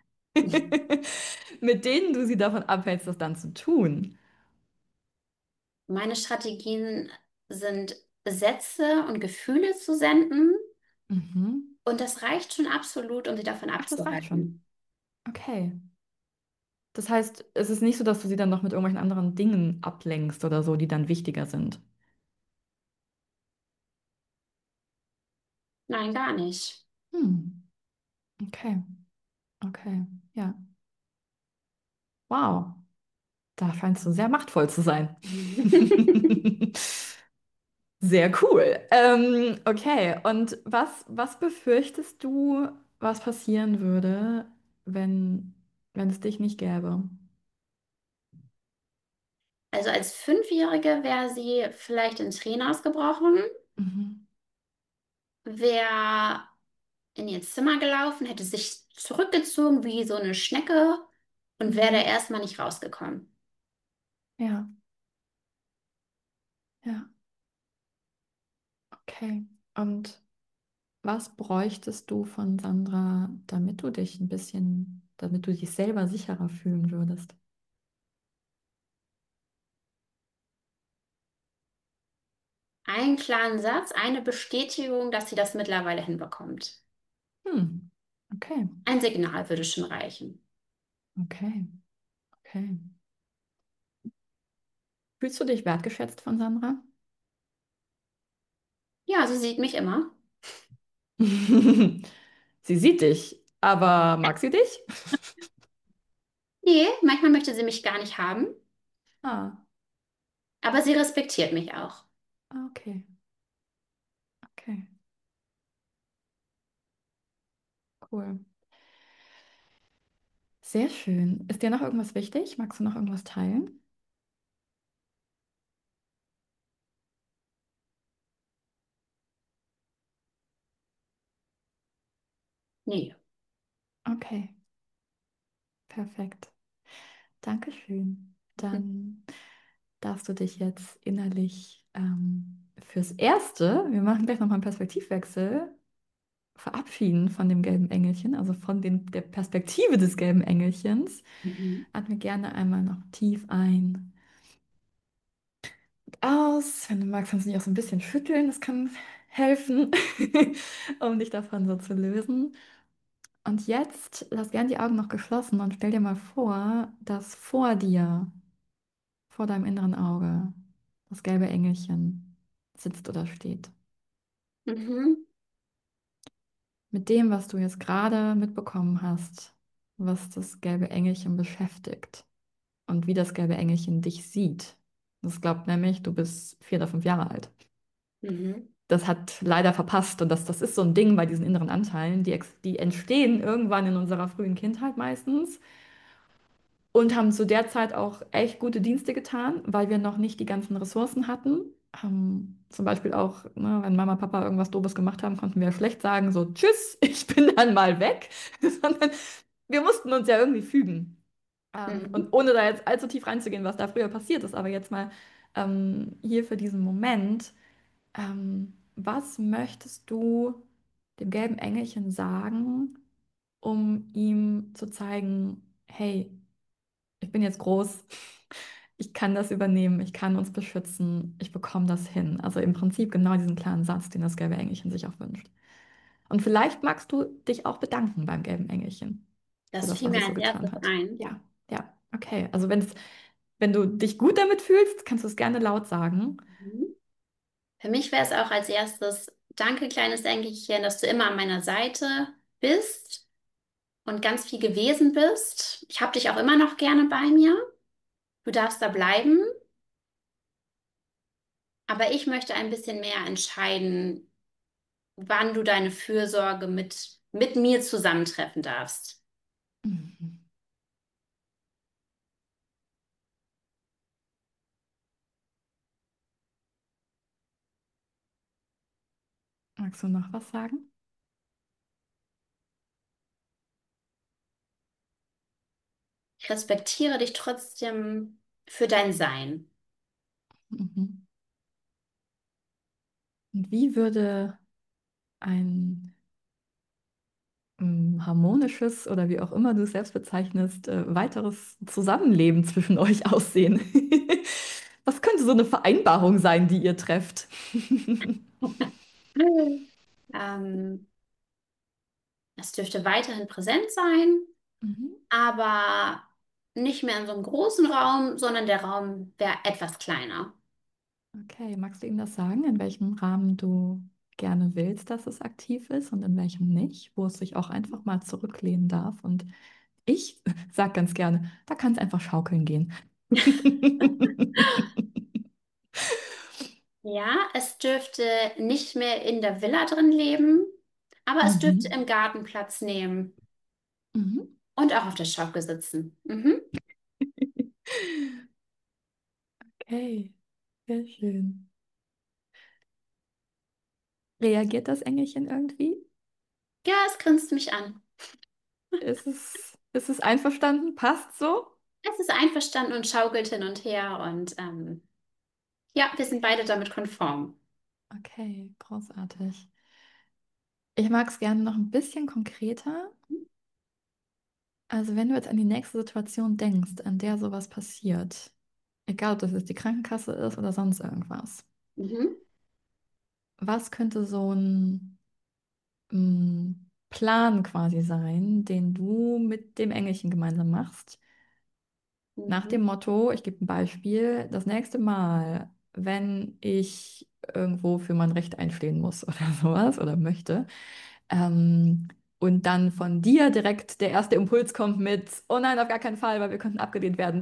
mit denen du sie davon abhältst, das dann zu tun? Meine Strategien sind Sätze und Gefühle zu senden. Mhm. Und das reicht schon absolut, um sie davon Ach, das reicht schon. abzuhalten. Okay. Das heißt, es ist nicht so, dass du sie dann noch mit irgendwelchen anderen Dingen ablenkst oder so, die dann wichtiger sind. Nein, gar nicht. Hm. Okay. Okay. Ja. Wow. Da scheinst du sehr machtvoll zu sein. Sehr cool. Okay, und was befürchtest du, was passieren würde, wenn es dich nicht gäbe? Also als Fünfjährige wäre sie vielleicht in Tränen ausgebrochen, Mhm. wäre in ihr Zimmer gelaufen, hätte sich zurückgezogen wie so eine Schnecke und wäre da Mhm. erstmal nicht rausgekommen. Ja, ja, okay. Und was bräuchtest du von Sandra, damit du dich selber sicherer fühlen würdest? Einen klaren Satz, eine Bestätigung, dass sie das mittlerweile hinbekommt. Hm. Okay, Ein Signal würde schon reichen. okay, okay. Fühlst du dich wertgeschätzt von Sandra? Ja, sie sieht mich immer. Sie sieht dich, aber mag sie dich? Nee, manchmal möchte sie mich gar nicht haben, Ah, aber sie respektiert mich auch. okay, okay, cool. Sehr schön. Ist dir noch irgendwas wichtig? Magst du noch irgendwas teilen? Nee. Okay, perfekt. Dankeschön. Dann darfst du dich jetzt innerlich fürs Erste, wir machen gleich nochmal einen Perspektivwechsel, verabschieden von dem gelben Engelchen, also der Perspektive des gelben Engelchens. Mhm. Atme gerne einmal noch tief ein und aus. Wenn du magst, kannst du dich auch so ein bisschen schütteln, das kann helfen, um dich davon so zu lösen. Und jetzt lass gern die Augen noch geschlossen und stell dir mal vor, dass vor dir, vor deinem inneren Auge, das gelbe Engelchen sitzt oder steht. Mhm. Mit dem, was du jetzt gerade mitbekommen hast, was das gelbe Engelchen beschäftigt und wie das gelbe Engelchen dich sieht. Das glaubt nämlich, du bist 4 oder 5 Jahre alt. Mhm. Das hat leider verpasst und das ist so ein Ding bei diesen inneren Anteilen, die entstehen irgendwann in unserer frühen Kindheit meistens. Und haben zu der Zeit auch echt gute Dienste getan, weil wir noch nicht die ganzen Ressourcen hatten. Zum Beispiel auch, ne, wenn Mama, Papa irgendwas Doofes gemacht haben, konnten wir ja schlecht sagen, so, tschüss, ich bin dann mal weg, sondern wir mussten uns ja irgendwie fügen. Und Mhm. ohne da jetzt allzu tief reinzugehen, was da früher passiert ist, aber jetzt mal hier für diesen Moment, was möchtest du dem gelben Engelchen sagen, um ihm zu zeigen, hey, ich bin jetzt groß, ich kann das übernehmen, ich kann uns beschützen, ich bekomme das hin. Also im Prinzip genau diesen klaren Satz, den das gelbe Engelchen sich auch wünscht. Und vielleicht magst du dich auch bedanken beim gelben Engelchen für Das das, fiel was mir es so als getan erstes hat. ein. Ja, ja, okay. Also wenn du dich gut damit fühlst, kannst du es gerne laut sagen. Mhm. Für mich wäre es auch als erstes, danke, kleines Enkelchen, dass du immer an meiner Seite bist und ganz viel gewesen bist. Ich habe dich auch immer noch gerne bei mir. Du darfst da bleiben, aber ich möchte ein bisschen mehr entscheiden, wann du deine Fürsorge mit mir zusammentreffen darfst. Mhm. Magst du noch was sagen? Ich respektiere dich trotzdem für dein Sein. Mhm. Und wie würde ein harmonisches oder wie auch immer du es selbst bezeichnest, weiteres Zusammenleben zwischen euch aussehen? Was könnte so eine Vereinbarung sein, die ihr trefft? Ähm, Es dürfte weiterhin präsent sein, Mhm. aber nicht mehr in so einem großen Raum, sondern der Raum wäre etwas kleiner. Okay, magst du ihm das sagen, in welchem Rahmen du gerne willst, dass es aktiv ist und in welchem nicht, wo es sich auch einfach mal zurücklehnen darf? Und ich sag ganz gerne, da kann es einfach schaukeln gehen. Ja, es dürfte nicht mehr in der Villa drin leben, aber es dürfte Mhm. im Garten Platz nehmen Mhm. und auch auf der Schaukel sitzen. Mhm. Okay, sehr schön. Reagiert das Engelchen irgendwie? Ja, es grinst mich an. Ist es einverstanden? Passt so? Es ist einverstanden und schaukelt hin und her und ja, wir sind beide damit konform. Okay, großartig. Ich mag es gerne noch ein bisschen konkreter. Also wenn du jetzt an die nächste Situation denkst, an der sowas passiert, egal ob das jetzt die Krankenkasse ist oder sonst irgendwas, Mhm. was könnte so ein Plan quasi sein, den du mit dem Engelchen gemeinsam machst? Nach Mhm. dem Motto, ich gebe ein Beispiel, das nächste Mal, wenn ich irgendwo für mein Recht einstehen muss oder sowas oder möchte, ähm, und dann von dir direkt der erste Impuls kommt mit, oh nein, auf gar keinen Fall, weil wir könnten abgelehnt werden,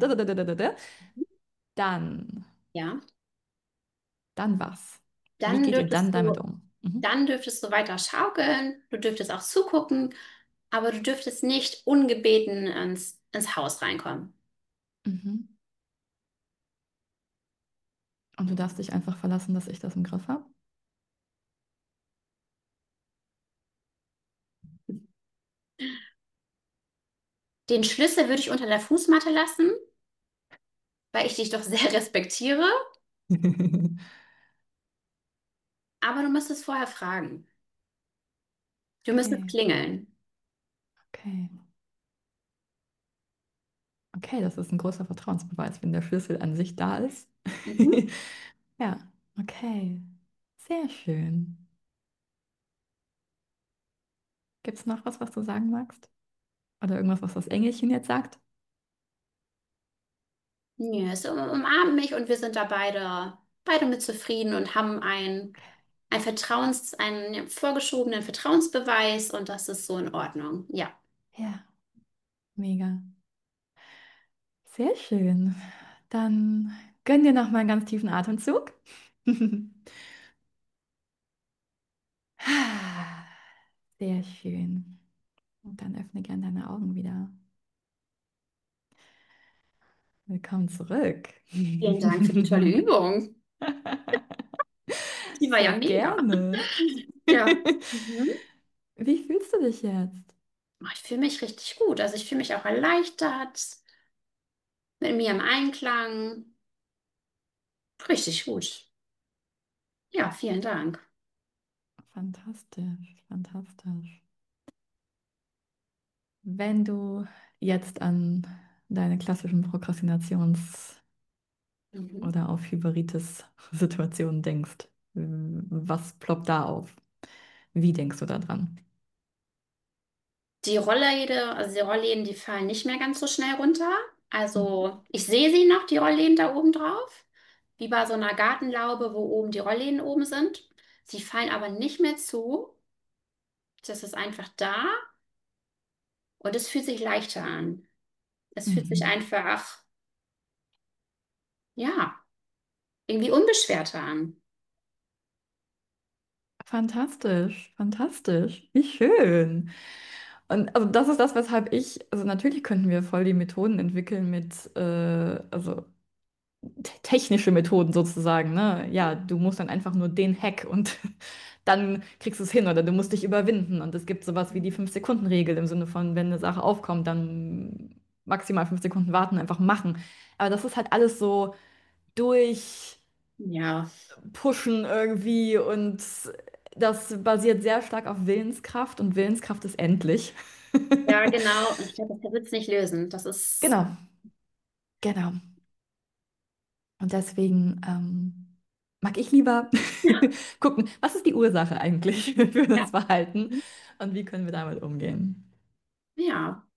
dann, Ja, dann was? Wie dann geht ihr dann dürftest damit du, um? Mhm. dann dürftest du weiter schaukeln, du dürftest auch zugucken, aber du dürftest nicht ungebeten ins Haus reinkommen. Mhm. Und du darfst dich einfach verlassen, dass ich das im Griff habe? Den Schlüssel würde ich unter der Fußmatte lassen, weil ich dich doch sehr respektiere, aber du müsstest vorher fragen. Du müsstest Okay, klingeln. okay. Okay, das ist ein großer Vertrauensbeweis, wenn der Schlüssel an sich da ist. Mhm. Ja, okay. Sehr schön. Gibt es noch was, was du sagen magst? Oder irgendwas, was das Engelchen jetzt sagt? Ja, es umarmt mich und wir sind da beide mit zufrieden und haben einen ja, vorgeschobenen Vertrauensbeweis und das ist so in Ordnung. Ja. Ja, mega. Sehr schön. Dann gönn dir noch mal einen ganz tiefen Atemzug. Sehr schön. Und dann öffne gern deine Augen wieder. Willkommen zurück. Vielen Dank für die tolle Übung. Die war ja Sehr mega. gerne. Ja. Mhm. Wie fühlst du dich jetzt? Oh, ich fühle mich richtig gut. Also ich fühle mich auch erleichtert, mit mir im Einklang. Richtig gut. Ja, vielen Dank. Fantastisch, fantastisch. Wenn du jetzt an deine klassischen Prokrastinations- Mhm. oder auf Hyberitis-Situationen denkst, was ploppt da auf? Wie denkst du da dran? Die Rollläden, die fallen nicht mehr ganz so schnell runter. Mhm. Also ich sehe sie noch, die Rollläden da oben drauf, wie bei so einer Gartenlaube, wo oben die Rollläden oben sind. Sie fallen aber nicht mehr zu. Das ist einfach da und es fühlt sich leichter an. Es fühlt sich Mhm. einfach, ja, irgendwie unbeschwerter an. Fantastisch, fantastisch. Wie schön. Und also das ist das, weshalb also natürlich könnten wir voll die Methoden entwickeln also technische Methoden sozusagen, ne? Ja, du musst dann einfach nur den Hack und dann kriegst du es hin oder du musst dich überwinden. Und es gibt sowas wie die 5-Sekunden-Regel im Sinne von, wenn eine Sache aufkommt, dann maximal 5 Sekunden warten, einfach machen. Aber das ist halt alles so durchpushen Ja, irgendwie und das basiert sehr stark auf Willenskraft und Willenskraft ist endlich. ja, genau. Und ich glaube, das wird es nicht lösen. Das ist, Genau, genau. Und deswegen mag ich lieber gucken, was ist die Ursache eigentlich für ja. das Verhalten Mhm. und wie können wir damit umgehen. Ja,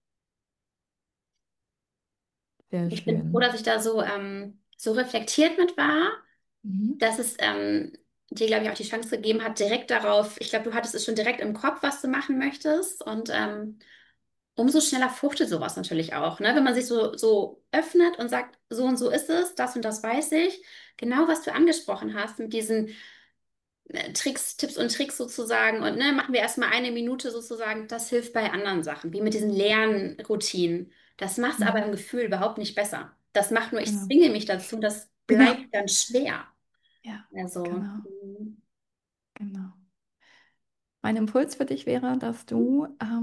Sehr ich bin froh, schön. dass ich da so, so reflektiert mit war, Mhm. dass es dir, glaube ich, auch die Chance gegeben hat, direkt darauf, ich glaube, du hattest es schon direkt im Kopf, was du machen möchtest. Und umso schneller fruchtet sowas natürlich auch, ne? Wenn man sich so öffnet und sagt, so und so ist es, das und das weiß ich. Genau, was du angesprochen hast mit diesen Tricks, Tipps und Tricks sozusagen. Und ne, machen wir erstmal eine Minute sozusagen. Das hilft bei anderen Sachen, wie mit diesen Lernroutinen. Das macht es aber im Mhm. Gefühl überhaupt nicht besser. Das macht nur, ich Genau. zwinge mich dazu, das Genau. bleibt dann schwer. Ja, Also, genau, genau. Mein Impuls für dich wäre, dass du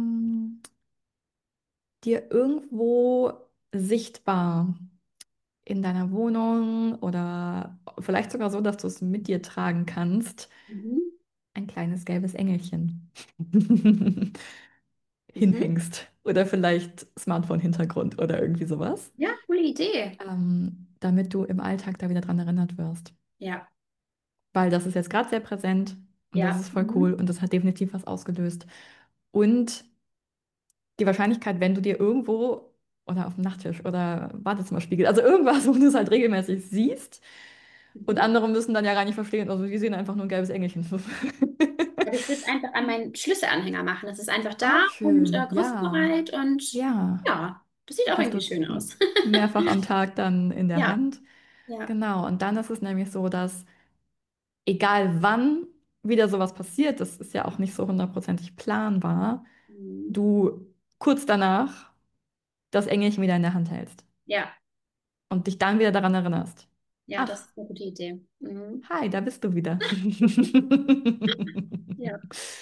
dir irgendwo sichtbar in deiner Wohnung oder vielleicht sogar so, dass du es mit dir tragen kannst, mhm. ein kleines gelbes Engelchen Mhm. hinhängst oder vielleicht Smartphone-Hintergrund oder irgendwie sowas, Ja, coole Idee. damit du im Alltag da wieder dran erinnert wirst. Ja, Weil das ist jetzt gerade sehr präsent und das ja. ist voll cool Mhm. und das hat definitiv was ausgelöst. Und die Wahrscheinlichkeit, wenn du dir irgendwo oder auf dem Nachttisch oder Badezimmerspiegel, also irgendwas, wo du es halt regelmäßig siehst und Mhm. andere müssen dann ja gar nicht verstehen, also die sehen einfach nur ein gelbes Engelchen. Aber ich würde es einfach an meinen Schlüsselanhänger machen. Das ist einfach da Auch und schön, ja, griffbereit und ja. ja, das sieht auch Hast du irgendwie es schön aus. mehrfach am Tag dann in der Ja, Hand. ja. Genau, und dann ist es nämlich so, dass egal wann wieder sowas passiert, das ist ja auch nicht so hundertprozentig planbar, Mhm. du kurz danach das Engelchen wieder in der Hand hältst Ja, und dich dann wieder daran erinnerst. ja, das Ach, ist eine gute Idee. Mhm. hi, da bist du wieder. Ja,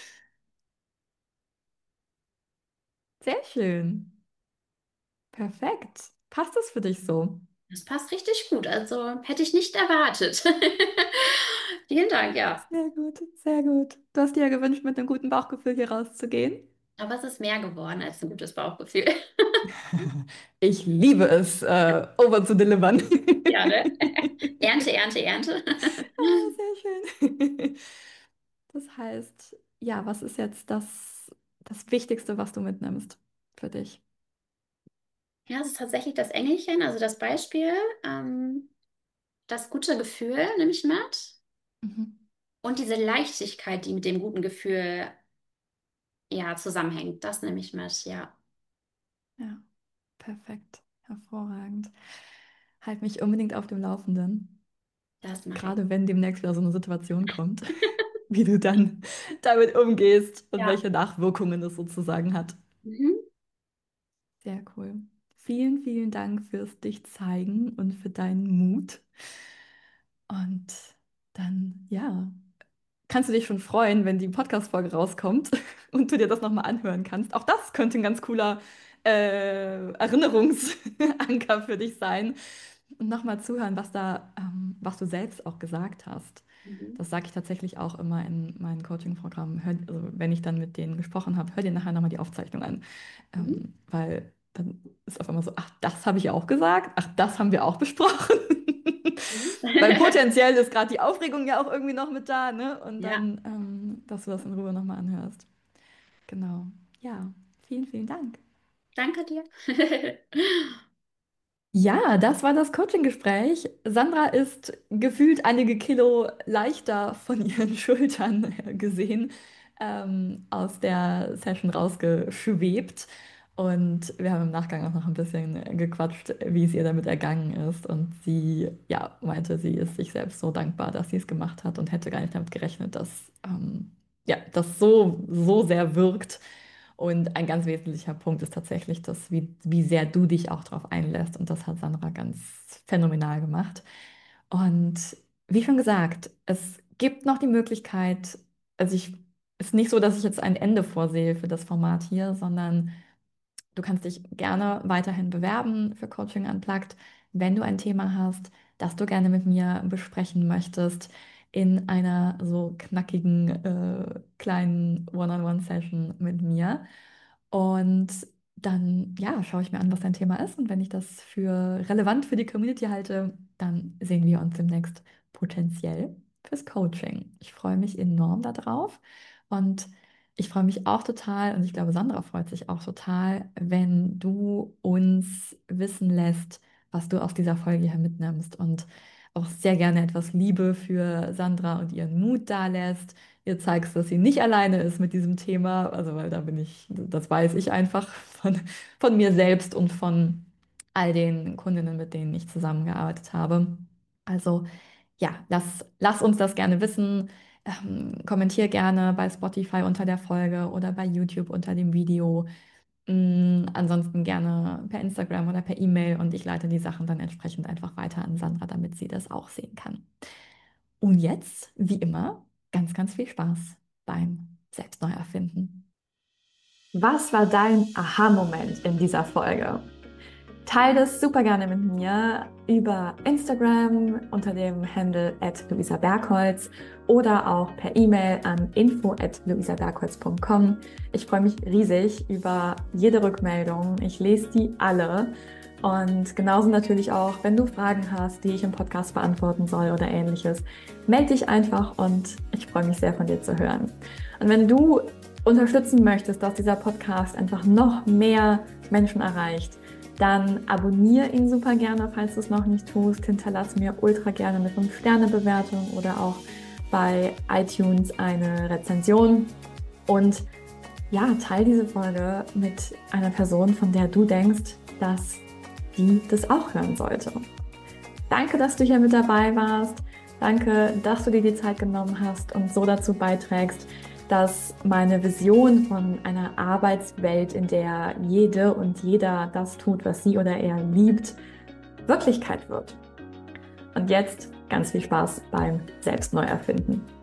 Sehr schön. Perfekt. Passt das für dich so? das passt richtig gut. Also hätte ich nicht erwartet. Vielen Dank, ja. Sehr gut, sehr gut. Du hast dir ja gewünscht, mit einem guten Bauchgefühl hier rauszugehen. Aber es ist mehr geworden als ein gutes Bauchgefühl. Ich liebe es, over zu delivern. Ja, ne? Ernte, Ernte, Ernte. Ah, sehr schön. Das heißt, ja, was ist jetzt das Wichtigste, was du mitnimmst für dich? Ja, es ist tatsächlich das Engelchen, also das Beispiel. Ähm, Das gute Gefühl nehme ich mit. Mhm. Und diese Leichtigkeit, die mit dem guten Gefühl ja zusammenhängt, das nehme ich mit, ja. Ja, perfekt. Hervorragend. Halt mich unbedingt auf dem Laufenden. Das mache ich. Gerade wenn demnächst wieder so eine Situation kommt, wie du dann damit umgehst und Ja. welche Nachwirkungen es sozusagen hat. Mhm. Sehr cool. Vielen, vielen Dank fürs dich zeigen und für deinen Mut. Und dann, ja, kannst du dich schon freuen, wenn die Podcast-Folge rauskommt und du dir das nochmal anhören kannst. Auch das könnte ein ganz cooler Erinnerungsanker für dich sein. Und nochmal zuhören, was du selbst auch gesagt hast. Mhm. Das sage ich tatsächlich auch immer in meinen Coaching-Programmen. Also wenn ich dann mit denen gesprochen habe, hör dir nachher nochmal die Aufzeichnung an. Mhm. Weil dann ist auf einmal so, ach, das habe ich auch gesagt, ach, das haben wir auch besprochen. Mhm. Weil potenziell ist gerade die Aufregung ja auch irgendwie noch mit da, ne? Und Ja, dann, dass du das in Ruhe nochmal anhörst. Genau. Ja, vielen, vielen Dank. danke dir. Ja, das war das Coaching-Gespräch. Sandra ist gefühlt einige Kilo leichter von ihren Schultern gesehen. aus der Session rausgeschwebt. Und wir haben im Nachgang auch noch ein bisschen gequatscht, wie es ihr damit ergangen ist. Und sie, ja, meinte, sie ist sich selbst so dankbar, dass sie es gemacht hat und hätte gar nicht damit gerechnet, dass ja, das so sehr wirkt. Und ein ganz wesentlicher Punkt ist tatsächlich, dass wie sehr du dich auch darauf einlässt. Und das hat Sandra ganz phänomenal gemacht. Und wie schon gesagt, es gibt noch die Möglichkeit, also ist nicht so, dass ich jetzt ein Ende vorsehe für das Format hier, sondern du kannst dich gerne weiterhin bewerben für Coaching Unplugged, wenn du ein Thema hast, das du gerne mit mir besprechen möchtest, in einer so knackigen kleinen One-on-One-Session mit mir. Und dann, ja, schaue ich mir an, was dein Thema ist. Und wenn ich das für relevant für die Community halte, dann sehen wir uns demnächst potenziell fürs Coaching. Ich freue mich enorm darauf. Und ich freue mich auch total und ich glaube, Sandra freut sich auch total, wenn du uns wissen lässt, was du aus dieser Folge hier mitnimmst und auch sehr gerne etwas Liebe für Sandra und ihren Mut dalässt. Ihr zeigst, dass sie nicht alleine ist mit diesem Thema, also weil das weiß ich einfach von mir selbst und von all den Kundinnen, mit denen ich zusammengearbeitet habe. Also ja, lass uns das gerne wissen. Kommentier gerne bei Spotify unter der Folge oder bei YouTube unter dem Video. Ansonsten gerne per Instagram oder per E-Mail und ich leite die Sachen dann entsprechend einfach weiter an Sandra, damit sie das auch sehen kann. Und jetzt, wie immer, ganz, ganz viel Spaß beim Selbstneuerfinden. Was war dein Aha-Moment in dieser Folge? Teile das super gerne mit mir über Instagram unter dem Handle @luisabergholz oder auch per E-Mail an info@luisabergholz.com. Ich freue mich riesig über jede Rückmeldung. Ich lese die alle. Und genauso natürlich auch, wenn du Fragen hast, die ich im Podcast beantworten soll oder ähnliches, melde dich einfach und ich freue mich sehr von dir zu hören. Und wenn du unterstützen möchtest, dass dieser Podcast einfach noch mehr Menschen erreicht, dann abonniere ihn super gerne, falls du es noch nicht tust. Hinterlass mir ultra gerne eine 5-Sterne-Bewertung oder auch bei iTunes eine Rezension. Und ja, teile diese Folge mit einer Person, von der du denkst, dass die das auch hören sollte. Danke, dass du hier mit dabei warst. Danke, dass du dir die Zeit genommen hast und so dazu beiträgst, dass meine Vision von einer Arbeitswelt, in der jede und jeder das tut, was sie oder er liebt, Wirklichkeit wird. Und jetzt ganz viel Spaß beim Selbstneuerfinden.